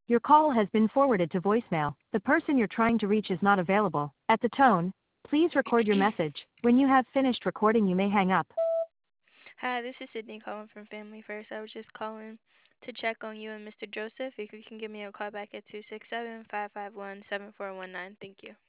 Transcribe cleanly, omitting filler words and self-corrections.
Your call has been forwarded to voicemail. The person you're trying to reach is not available. At the tone, please record your message. When you have finished recording, you may hang up. Hi, this is Sydney calling from Family First. I was just calling to check on you and Mr. Joseph. If you can give me a call back at 267-551-7419. Thank you.